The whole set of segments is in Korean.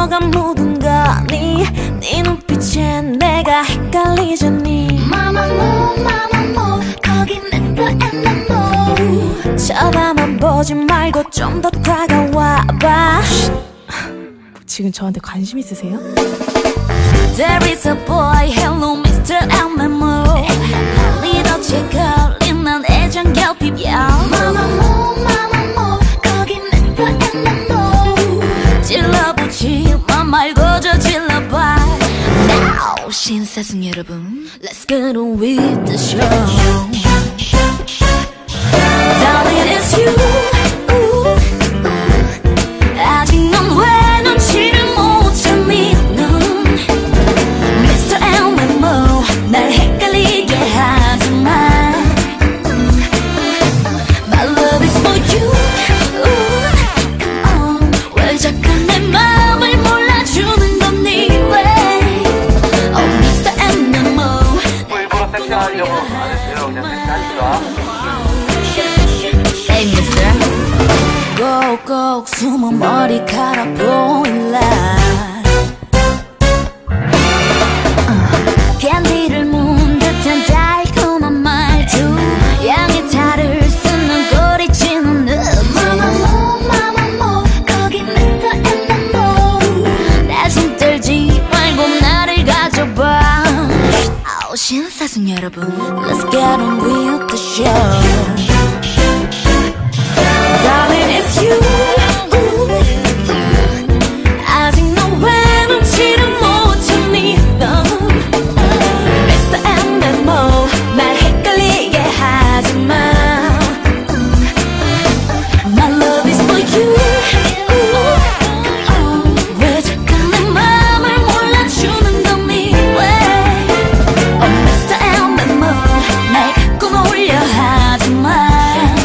뭐가 묻은 거니? 네 눈빛에 내가 헷갈리잖니. 마마무 거기 Mr. and Mo. 쳐다만 보지 말고 좀 더 다가와봐. 지금 저한테 관심 있으세요? There is a boy, hello Mr. MMO. 리더치에 걸린 난 애정 결핍이야. 마마무 거기 Mr. and Mo. 찔러보지만 말고 저 질러봐. Now 신사숙 여러분, let's get on with the show. Darling, it's you. 아직 넌 왜 눈치를 못 채니? 넌 Mr. MMO 날 헷갈리게 하지마. My love is for you. 왜 자꾸 내 맘을 몰라주는 거니? 왜? Oh Mr. MMO 뭐 일부러 섹시하려고 안 했어요. 그냥 섹시하니까. Hey Mr. 꼭꼭 숨은 머리카락 보일라. 캔디를 문 듯한 달콤한 말투, 양의 탈을 쓰는 꼬리치는 느낌. 마마무 거기 Mr. and Mo. 나 숨떨지 말고 나를 가져봐. 아우 신사숙 여러분, let's get on with the show. Darling, it's you. 아직 넌 왜 눈치를 못 채니? 넌 Mr. MMO 날 헷갈리게 하지마. My love is for you. 왜 자꾸 내 맘을 몰라주는 거니? 왜? Oh Mr. MMO 날 갖고 놀려 하지마.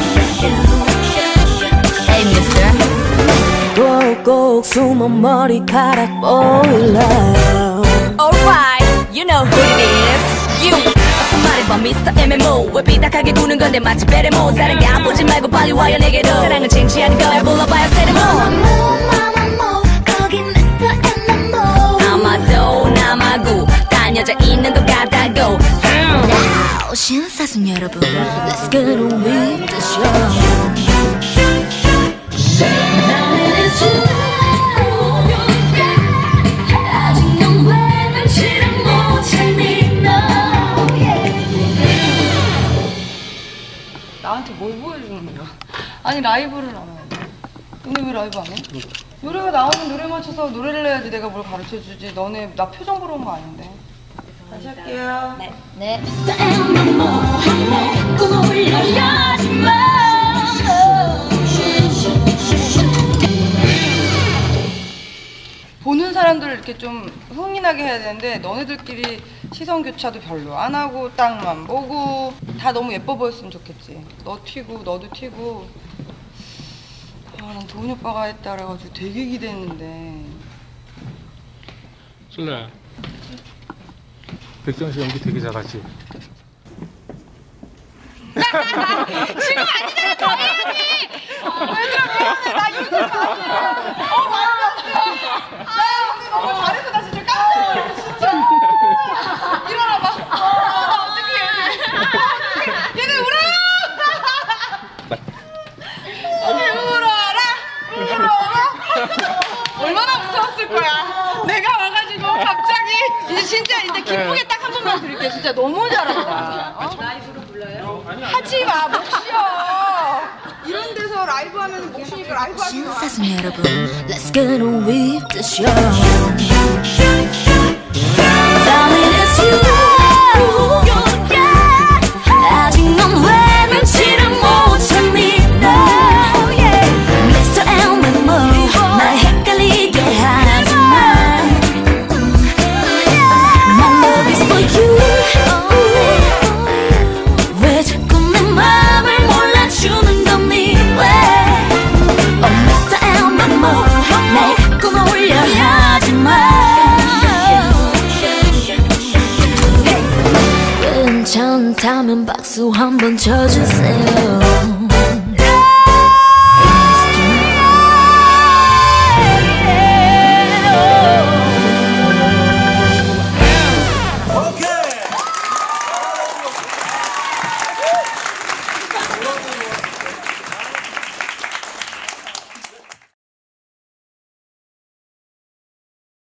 꼭꼭 숨은 머리카락 보일라. Alright, you know who it is. You. 어서 말해봐, Mr. MMO. 왜 삐딱하게 구는 건데 마치 베레모. 사랑해 안 보지 말고 빨리 와요 내게로. 사랑은 쟁취하는 거야, 불러봐요 세레모. 마마무 거기 Mr. and Mo. 아마도 남아구 딴 여자 있는 것 같다고. Now 신사숙 여러분, let's get on with the show. 아직 넌 왜 눈치를 못 채니? 너 나한테 뭘 보여주는 거야? 아니 라이브를 안 해. 너네 왜 라이브 안 해? 노래가 나오면 노래 맞춰서 노래를 해야지 내가 뭘 가르쳐주지. 너네 나 표정 보러 온 거 아닌데. 다시 할게요. 네. 보는 사람들을 이렇게 좀 흥이 나게 해야 되는데 너네들끼리 시선 교차도 별로 안 하고 딱만 보고 다 너무 예뻐 보였으면 좋겠지. 너 튀고 너도 튀고. 아, 난 도훈이 오빠가 했다 그래가지고 되게 기대했는데. 실례야. 백정 씨 연기 되게 잘하지. 지금 아니잖아, 더 해야지. 얘들아 미안해, 나 이거 좀 아니야. 나 오늘 너무 잘해서 나 진짜 깜짝 놀랐어, 진짜. 일어나봐. 나 어떡해, 얘네. 얘네 울어요. 울어라. 얼마나 무서웠을 거야. 내가 와가지고 갑자기 이제 진짜 이제 기쁘게 딱 한 번만 드릴게요. 진짜 너무 잘한다. 라이브로 불러요? 하지 마, 못 쉬어. 이런 데서 라이브 하면 못 쉬니까 라이브 하지 마. 신사숙 여러분, let's get on with the show. Darling, it's you. 아직 넌 왜 눈치를 못 채니? No, yeah. Mr. MMO 날 헷갈리게 하지마. My love is for you. 왜 자꾸 내 맘을 몰라주는 거니? 왜? Oh Mr. MMO 날 갖고 놀려 하지마. 괜찮다면 박수 한번 쳐주세요.